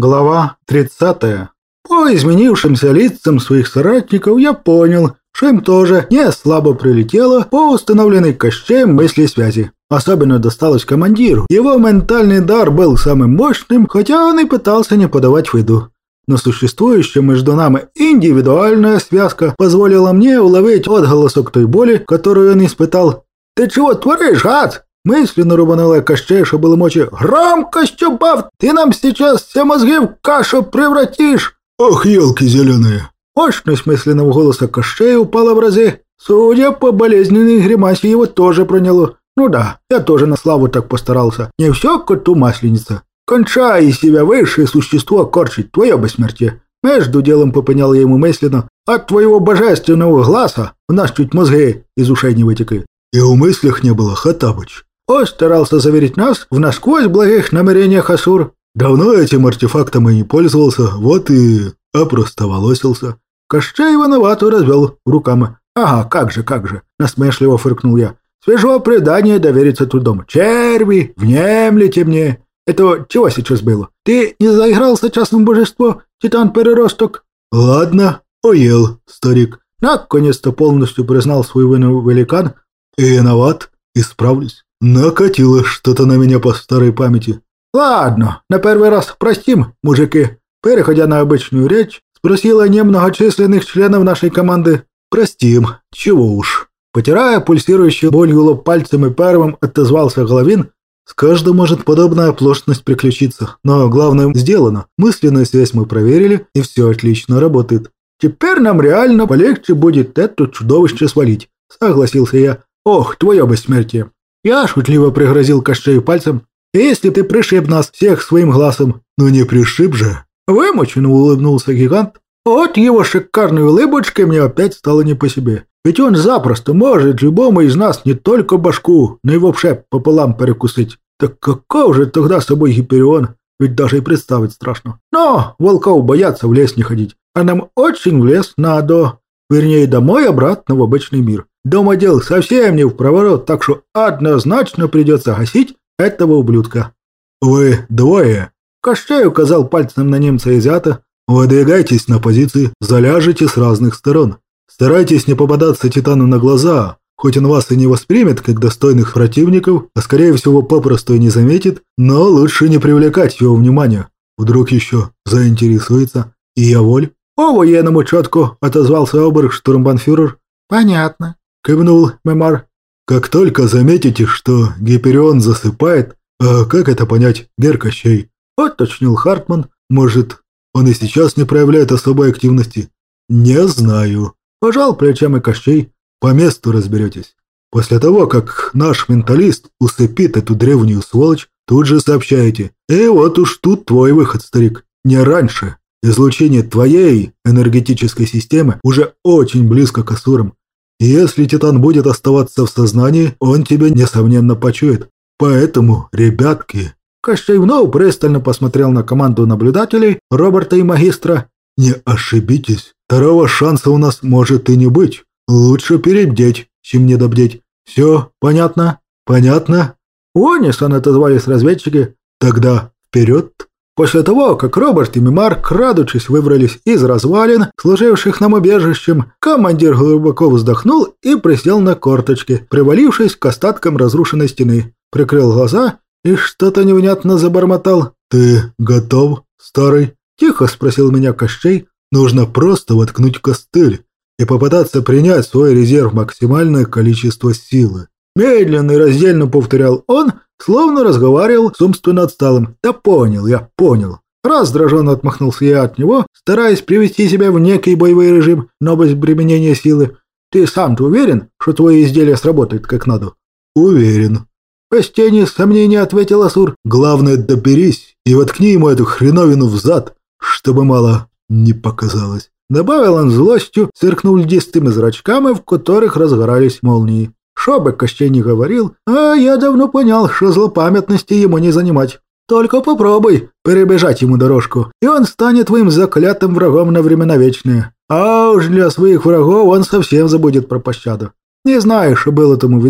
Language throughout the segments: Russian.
Глава 30. По изменившимся лицам своих соратников я понял, что им тоже не слабо прилетело по установленной Кощеем мысли связи. Особенно досталось командиру. Его ментальный дар был самым мощным, хотя он и пытался не подавать виду. Но существующая между нами индивидуальная связка позволила мне уловить отголосок той боли, которую он испытал. «Ты чего творишь, гад?» Мысленно рубанула Кощей, что было мочи. «Громкость убавь! Ты нам сейчас все мозги в кашу превратишь!» «Ох, елки зеленые!» Мощность мысленного голоса Кощея упала в разы. Судя по болезненной гримасе, его тоже проняло. Ну да, я тоже на славу так постарался. Не все коту масленица. Кончай из себя высшее существо корчить, твое бессмертие. Между делом попенял я ему мысленно. От твоего божественного глаза у нас чуть мозги из ушей не вытекли. И в мыслях не было, Хаттабыч. Постарался заверить нас в насквозь благих намерениях Асур. Давно этим артефактом и не пользовался, вот и опростоволосился. Кощей виновато развел руками. «Ага, как же!» – насмешливо фыркнул я. «Свежо предание довериться трудом. Черви, внемлите мне!» «Это чего сейчас было? Ты не заигрался частным божество, Титан-переросток?» «Ладно, уел, старик». Наконец-то полностью признал свою вину великан. И виноват, исправлюсь. Накатило что-то на меня по старой памяти. «Ладно, на первый раз простим, мужики». Переходя на обычную речь, спросила немногочисленных членов нашей команды. «Простим, чего уж». Потирая пульсирующую болью лоб пальцем и первым отозвался Головин. «С каждым может подобная оплошность приключиться, но главное сделано. Мысленную связь мы проверили, и все отлично работает». «Теперь нам реально полегче будет это чудовище свалить», — согласился я. «Ох, твое бессмертие!» Я шутливо пригрозил Кощею пальцем. «Если ты пришиб нас всех своим глазом...» «Ну не пришиб же!» Вымученно улыбнулся гигант. От его шикарной улыбочкой мне опять стало не по себе. Ведь он запросто может любому из нас не только башку, но и вообще пополам перекусить. Так каков же тогда с собой Гиперион? Ведь даже и представить страшно. Но волков боятся в лес не ходить. А нам очень в лес надо. Вернее, домой обратно в обычный мир. Дома дел совсем не в проворот, так что однозначно придется гасить этого ублюдка. «Вы двое!» Кощей указал пальцем на немца-азиата. «Выдвигайтесь на позиции, заляжете с разных сторон. Старайтесь не попадаться Титану на глаза, хоть он вас и не воспримет как достойных противников, а скорее всего попросту и не заметит, но лучше не привлекать его внимания. Вдруг еще заинтересуется. И я воль». «По-военному четко», — отозвался оберштурмбанфюрер. «Понятно», — кивнул Мемар. «Как только заметите, что Гиперион засыпает, а как это понять, Гер Кощей?» — уточнил Хартман. «Может, он и сейчас не проявляет особой активности?» «Не знаю», — пожал плечами Кощей. «По месту разберетесь. После того, как наш менталист усыпит эту древнюю сволочь, тут же сообщаете. И вот уж тут твой выход, старик. Не раньше. Излучение твоей энергетической системы уже очень близко к Асурам. И если Титан будет оставаться в сознании, он тебя, несомненно, почует. Поэтому, ребятки...» Кощей вновь пристально посмотрел на команду наблюдателей, Роберта и магистра. «Не ошибитесь. Второго шанса у нас может и не быть. Лучше перебдеть, чем недобдеть. Все понятно? Понятно?» В унисон отозвались разведчики. «Тогда вперед!» После того, как Роберт и Мемар, крадучись, выбрались из развалин, служивших нам убежищем, командир глубоко вздохнул и присел на корточки, привалившись к остаткам разрушенной стены. Прикрыл глаза и что-то невнятно забормотал. «Ты готов, старый?» — тихо спросил меня Кощей. «Нужно просто воткнуть костыль и попытаться принять в свой резерв максимальное количество силы». Медленно и раздельно повторял он, словно разговаривал с умственно отсталым. «Да понял, я понял». Раздраженно отмахнулся я от него, стараясь привести себя в некий боевой режим, но без применения силы. «Ты сам-то уверен, что твои изделия сработают как надо?» «Уверен». Без тени сомнения ответил Асур. «Главное, доберись и воткни ему эту хреновину в зад, чтобы мало не показалось». Добавил он злостью, сверкнул льдистыми зрачками, в которых разгорались молнии. Шо бы Кощей не говорил, а я давно понял, что злопамятности ему не занимать. Только попробуй перебежать ему дорожку, и он станет твоим заклятым врагом на времена вечные. А уж для своих врагов он совсем забудет про пощаду. Не знаю, что было тому виной,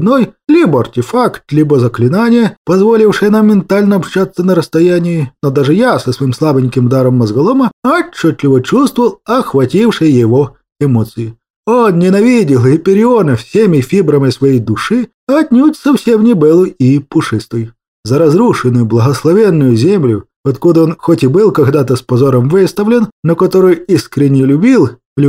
Либо артефакт, либо заклинание, позволившее нам ментально общаться на расстоянии. Но даже я со своим слабеньким даром мозголома отчетливо чувствовал охватившие его эмоции. Он ненавидел Гипериона всеми фибрами своей души, отнюдь совсем не белую и пушистую. За разрушенную благословенную землю, откуда он хоть и был когда-то с позором выставлен, но которую искренне любил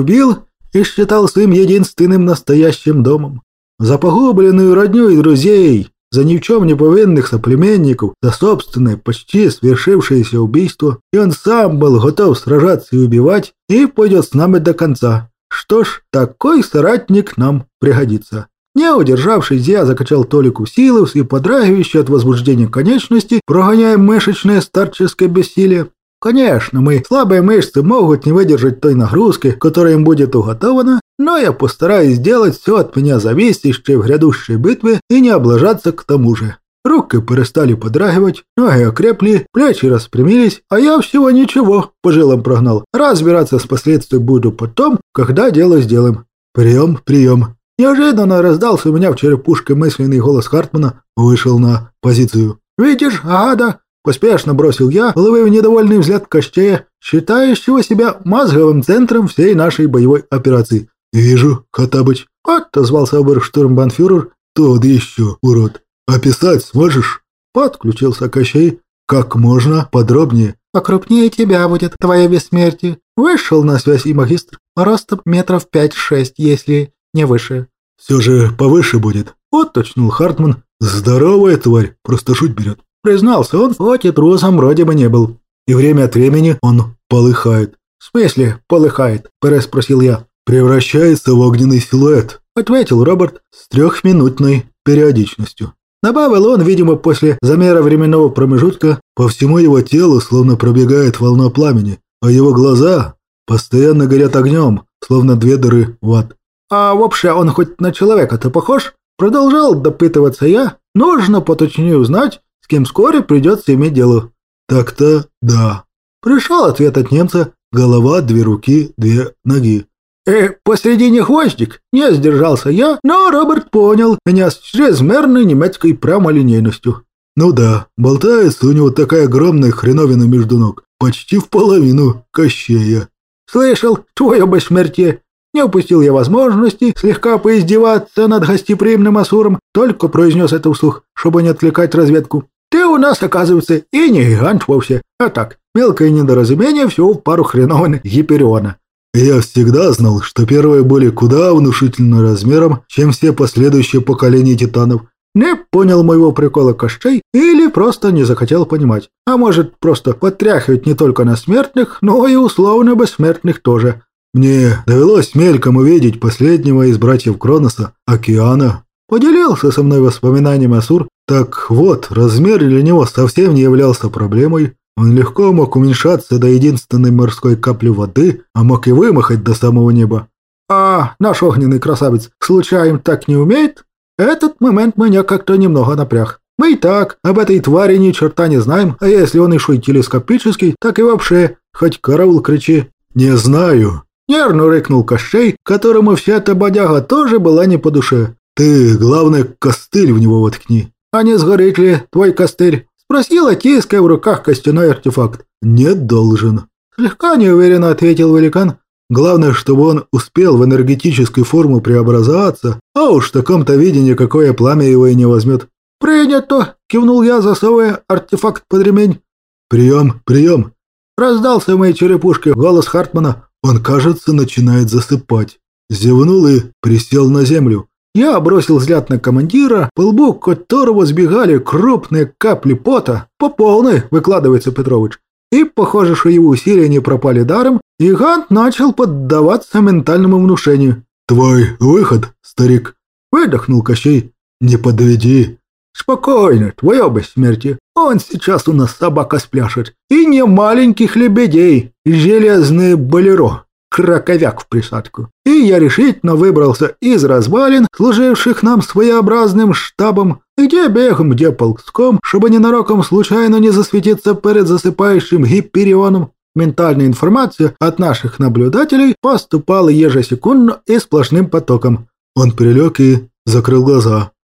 и считал своим единственным настоящим домом. За погубленную родню и друзей, за ни в чем не повинных соплеменников, за собственное, почти свершившееся убийство, и он сам был готов сражаться и убивать, и пойдет с нами до конца. Что ж, такой соратник нам пригодится. Не удержавшись, я закачал Толику силы в свои подрагивающие от возбуждения конечности, прогоняя мышечное старческое бессилие. Конечно, мои слабые мышцы могут не выдержать той нагрузки, которая им будет уготована, но я постараюсь сделать все от меня зависящее в грядущей битве и не облажаться к тому же. Руки перестали подрагивать, ноги окрепли, плечи распрямились, а я всего ничего по жилам прогнал. Разбираться с последствиями буду потом, когда дело сделаем. Прием, прием. Неожиданно раздался у меня в черепушке мысленный голос Хартмана, вышел на позицию. «Видишь, ада!» – поспешно бросил я, ловив недовольный взгляд Кощея, считающего себя мозговым центром всей нашей боевой операции. «Вижу, Хоттабыч», – отозвался оберштурмбанфюрер. «Тот еще, урод. Описать сможешь?» – подключился Кощей. «Как можно подробнее». «Покрупнее тебя будет твое бессмертие». Вышел на связь и магистр. Ростом метров 5-6, если не выше. «Все же повыше будет», – уточнил Хартман. «Здоровая тварь, просто жуть берет», – признался он, хоть и трусом вроде бы не был. «И время от времени он полыхает». «В смысле полыхает?» – переспросил я. «Превращается в огненный силуэт», – ответил Роберт. «с 3-минутной периодичностью». Добавил он, видимо, после замера временного промежутка. «По всему его телу словно пробегает волна пламени, а его глаза постоянно горят огнем, словно 2 дыры в ад». «А вообще он хоть на человека-то похож?» Продолжал допытываться я. Нужно поточнее узнать, с кем вскоре придется иметь дело. «Так-то да». Пришел ответ от немца. «Голова, 2 руки, 2 ноги». Посредине хвостик. Не сдержался я, но Роберт понял меня с чрезмерной немецкой прямолинейностью. «Ну да, болтается у него такая огромная хреновина между ног, почти в половину Кощея». «Слышал, твое бессмертие». Не упустил я возможности слегка поиздеваться над гостеприимным Асуром, только произнес это вслух, чтобы не отвлекать разведку. «Ты у нас, оказывается, и не гигант вовсе, а так, мелкое недоразумение всего в пару хреновин Гипериона». «Я всегда знал, что первые были куда внушительным размером, чем все последующие поколения титанов». Не понял моего прикола Кощей или просто не захотел понимать. А может, просто подтряхивать не только на смертных, но и условно бессмертных тоже. «Мне довелось мельком увидеть последнего из братьев Кроноса, Океана». Поделился со мной воспоминанием Асур. Так вот, размер для него совсем не являлся проблемой. Он легко мог уменьшаться до единственной морской капли воды, а мог и вымахать до самого неба. «А наш огненный красавец случайно так не умеет?» Этот момент меня как-то немного напряг. Мы и так об этой твари ни черта не знаем, а если он еще и телескопический, так и вообще, хоть караул кричи. «Не знаю», — нервно рыкнул Кощей, которому вся эта бодяга тоже была не по душе. «Ты, главное, костыль в него воткни». «А не сгорит ли твой костыль?» — спросила, тиская в руках костяной артефакт. «Не должен», — слегка неуверенно ответил великан. «Главное, чтобы он успел в энергетическую форму преобразоваться, а уж в таком-то виде никакое пламя его и не возьмет». «Принято!» — кивнул я, засовывая артефакт под ремень. «Прием, прием!» — раздался в моей черепушке голос Хартмана. «Он, кажется, начинает засыпать». Зевнул и присел на землю. Я бросил взгляд на командира, по лбу которого сбегали крупные капли пота. По полной, выкладывается Петрович. И, похоже, что его усилия не пропали даром, и Гант начал поддаваться ментальному внушению. «Твой выход, старик!» — выдохнул Кощей. «Не подведи!» «Спокойно, твое бессмертие. Он сейчас у нас собака спляшет. И не маленьких лебедей, железные болеро. Краковяк в присадку». И я решительно выбрался из развалин, служивших нам своеобразным штабом, где бегом, где ползком, чтобы ненароком случайно не засветиться перед засыпающим Гиперионом. Ментальная информация от наших наблюдателей поступала ежесекундно и сплошным потоком. Он прилег и закрыл глаза.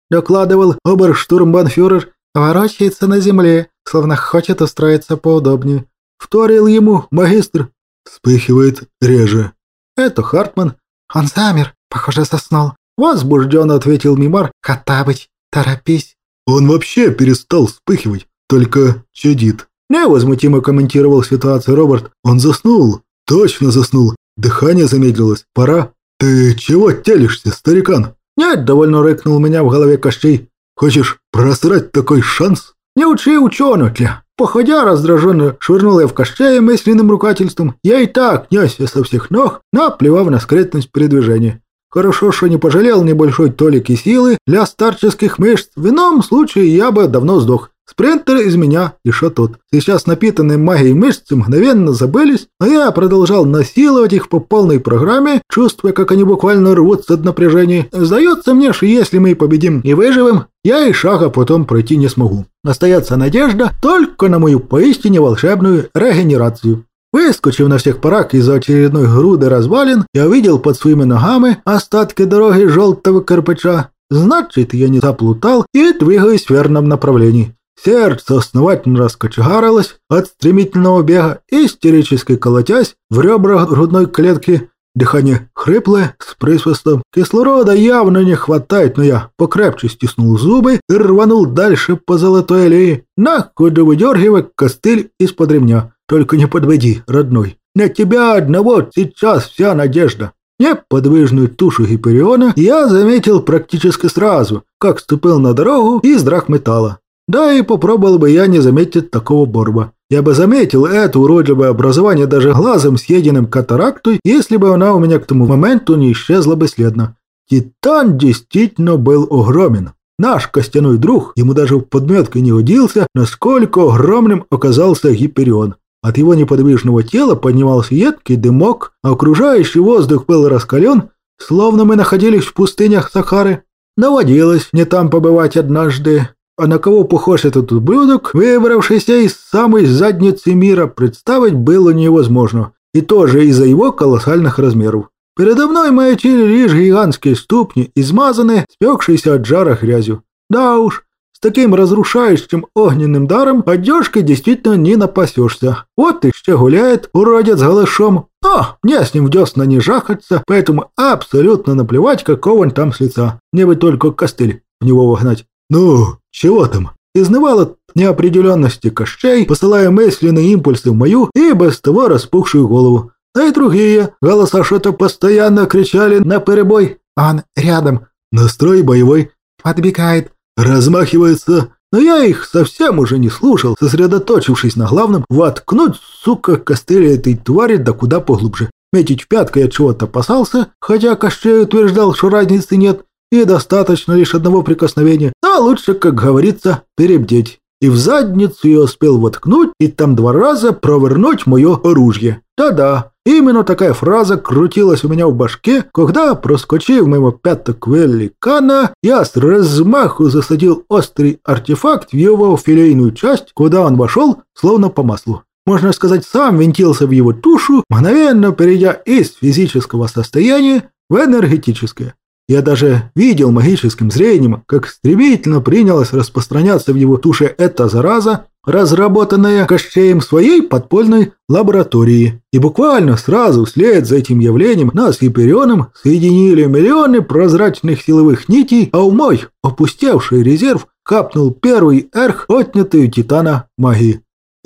докладывал оберштурмбанфюрер, ворочается на земле, словно хочет устроиться поудобнее. Вторил ему магистр. Вспыхивает реже. Это Хартман. Он замер, похоже, заснул. Возбужденно ответил Мимар. Хоттабыч, торопись. Он вообще перестал вспыхивать, только чадит. Невозмутимо комментировал ситуацию Роберт. Он заснул. Точно заснул. Дыхание замедлилось. Пора. Ты чего телишься, старикан? Нет, довольно рыкнул меня в голове Кощей. Хочешь просрать такой шанс? Не учи ученого-тля. Походя раздраженно швырнул я в Кощея мысленным ругательством. Я и так несся со всех ног, наплевав на скрытность передвижения. Хорошо, что не пожалел небольшой толики силы для старческих мышц. В ином случае я бы давно сдох. Спринтер из меня еще тот. Сейчас напитанные магией мышцы мгновенно забылись, а я продолжал насиловать их по полной программе, чувствуя, как они буквально рвутся от напряжения. Сдается мне, что если мы победим и выживем, я и шага потом пройти не смогу. Остается надежда только на мою поистине волшебную регенерацию. Выскочив на всех парах из-за очередной груды развалин, я увидел под своими ногами остатки дороги желтого кирпича. Значит, я не заплутал и двигаюсь в верном направлении. Сердце основательно раскочегарилось от стремительного бега, истерически колотясь в ребра грудной клетки. Дыхание хриплое, с присвистом. Кислорода явно не хватает, но я покрепче стиснул зубы и рванул дальше по золотой аллее, на ходу выдергивая костыль из-под ремня. Только не подведи, родной. На тебя одного сейчас вся надежда. Неподвижную тушу Гипериона я заметил практически сразу, как ступил на дорогу из драгметалла. Да и попробовал бы я не заметить такого борба. Я бы заметил это уродливое образование даже глазом, съеденным катарактой, если бы она у меня к тому моменту не исчезла бесследно. Титан действительно был огромен. Наш костяной друг ему даже в подметке не годился, насколько огромным оказался Гиперион. От его неподвижного тела поднимался едкий дымок, а окружающий воздух был раскален, словно мы находились в пустынях Сахары. Наводилось не там побывать однажды. А на кого похож этот ублюдок, выбравшийся из самой задницы мира, представить было невозможно. И тоже из-за его колоссальных размеров. Передо мной маячили лишь гигантские ступни, измазанные, спекшиеся от жара грязью. Да уж, с таким разрушающим огненным даром одежкой действительно не напасешься. Вот и ще гуляет уродец голышом. Но мне с ним в десна не жахаться, поэтому абсолютно наплевать, какого он там с лица. Мне бы только костыль в него вогнать. «Ну, чего там?» Изнывал от неопределенности Кощей, посылая мысленные импульсы в мою и без того распухшую голову. А и другие голоса что-то постоянно кричали наперебой. «Он рядом». «Настрой боевой». «Подбегает». «Размахивается». Но я их совсем уже не слушал, сосредоточившись на главном, воткнуть, сука, костыль этой твари да куда поглубже. Метить в пятку я чего-то опасался, хотя Кощей утверждал, что разницы нет, и достаточно лишь одного прикосновения, а лучше, как говорится, перебдеть. И в задницу я успел воткнуть и там 2 раза провернуть мое оружие. Да-да, именно такая фраза крутилась у меня в башке, когда, проскочив мимо пяток великана, я с размаху засадил острый артефакт в его филейную часть, куда он вошел, словно по маслу. Можно сказать, сам винтился в его тушу, мгновенно перейдя из физического состояния в энергетическое. Я даже видел магическим зрением, как стремительно принялась распространяться в его туше эта зараза, разработанная Кощеем в своей подпольной лаборатории. И буквально сразу вслед за этим явлением нас с Гиперионом соединили миллионы прозрачных силовых нитей, а в мой опустевший резерв капнул первый эрх, отнятый у Титана магии.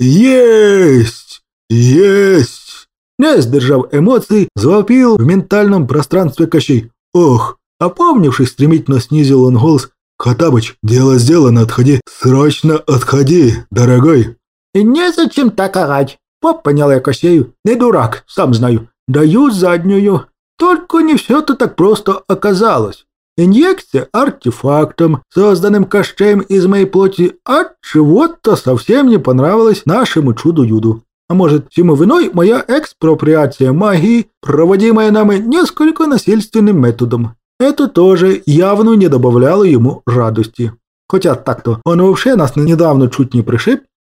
«Есть! Есть!» Не сдержав эмоций, завопил в ментальном пространстве Кощей. «Ох!» Опомнившись, стремительно снизил он голос. «Хоттабыч, дело сделано, отходи. Срочно отходи, дорогой!» «И незачем так орать!» Понял я Кощею. «Не дурак, сам знаю. Даю заднюю. Только не все-то так просто оказалось. Инъекция артефактом, созданным Кощеем из моей плоти, от чего-то совсем не понравилась нашему чуду-юду. А может, всему виной моя экспроприация магии, проводимая нами несколько насильственным методом. Это тоже явно не добавляло ему радости. Хотя так-то он вообще нас недавно чуть не пришиб,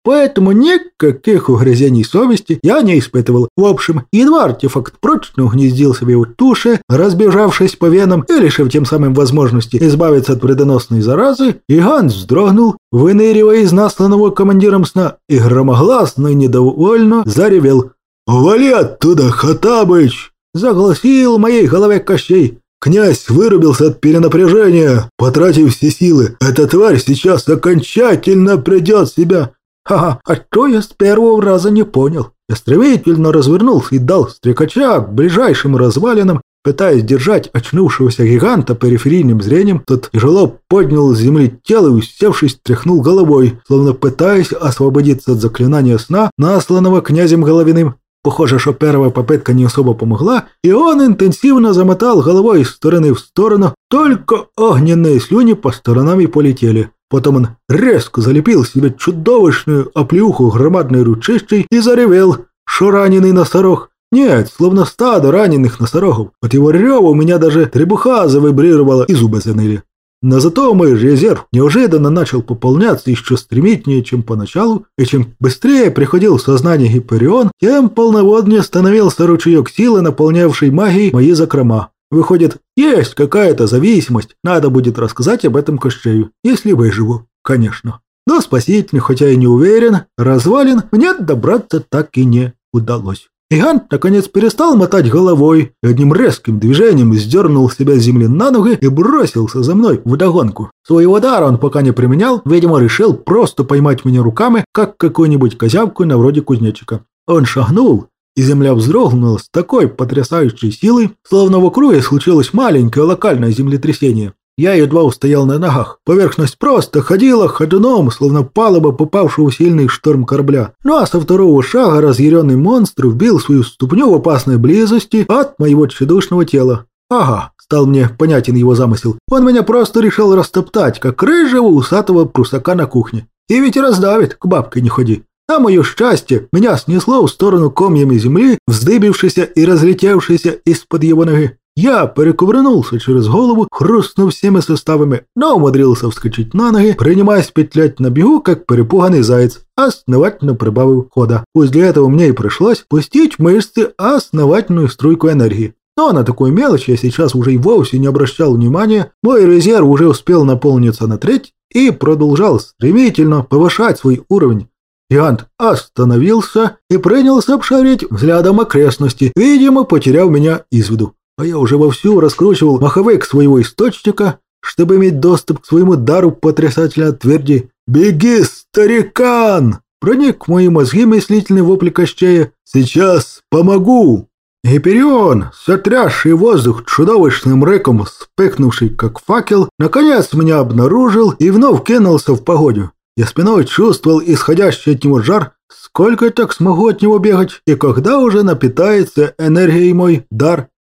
поэтому никаких угрызений совести я не испытывал. В общем, едва артефакт прочно угнездил себе в туше, разбежавшись по венам и лишив тем самым возможности избавиться от вредоносной заразы, Ганс вздрогнул, выныривая из насланного командиром сна, и громогласно и недовольно заревел. «Вали оттуда, Хаттабыч!» – загласил в моей голове Кощей. «Князь вырубился от перенапряжения, потратив все силы. Эта тварь сейчас окончательно придет в себя». Ха-ха, а то я с первого раза не понял. Я стремительно развернулся и дал стрекача к ближайшим развалинам, пытаясь держать очнувшегося гиганта периферийным зрением. Тот тяжело поднял с земли тело и, усевшись, тряхнул головой, словно пытаясь освободиться от заклинания сна, насланного князем Головиным. Похоже, что первая попытка не особо помогла, и он интенсивно замотал головой из стороны в сторону, только огненные слюни по сторонам и полетели. Потом он резко залепил себе чудовищную оплеуху громадной ручищей и заревел, что раненый носорог. Нет, словно стадо раненых носорогов. От его рева у меня даже требуха завибрировала и зубы заныли. Но зато мой резерв неожиданно начал пополняться еще стремительнее, чем поначалу, и чем быстрее приходил в сознание Гиперион, тем полноводнее становился ручеек силы, наполнявший магией мои закрома. Выходит, есть какая-то зависимость, надо будет рассказать об этом Кощею, если выживу, конечно. Но спасительный, хотя и не уверен, развалин мне добраться так и не удалось. Гигант наконец перестал мотать головой и одним резким движением сдернул себя с земли на ноги и бросился за мной вдогонку. Своего дара он пока не применял, видимо, решил просто поймать меня руками, как какую-нибудь козявку на вроде кузнечика. Он шагнул, и земля вздрогнула с такой потрясающей силой, словно в округе случилось маленькое локальное землетрясение. Я едва устоял на ногах. Поверхность просто ходила ходуном, словно палуба попавшего в сильный шторм корабля. Ну а со второго шага разъяренный монстр вбил свою ступню в опасной близости от моего тщедушного тела. Ага, стал мне понятен его замысел. Он меня просто решил растоптать, как рыжего усатого прусака на кухне. И ведь раздавит, к бабке не ходи. На мое счастье, меня снесло в сторону комьями земли, вздыбившейся и разлетевшейся из-под его ноги. Я перекувырнулся через голову, хрустнув всеми суставами, но умудрился вскочить на ноги, принимаясь петлять на бегу, как перепуганный заяц, основательно прибавив хода. Пусть для этого мне и пришлось пустить в мышцы основательную струйку энергии. Но на такую мелочь я сейчас уже и вовсе не обращал внимания, мой резерв уже успел наполниться на треть и продолжал стремительно повышать свой уровень. Гигант остановился и принялся обшарить взглядом окрестности, видимо, потеряв меня из виду. А я уже вовсю раскручивал маховик своего источника, чтобы иметь доступ к своему дару потрясателя тверди. «Беги, старикан!» Проник в мои мозги мыслительный вопль Кощея. «Сейчас помогу!» Гиперион, сотрясший воздух чудовищным рыком, вспыхнувший как факел, наконец меня обнаружил и вновь кинулся в погоню. Я спиной чувствовал исходящий от него жар, сколько я так смогу от него бегать, и когда уже напитается энергией мой дар.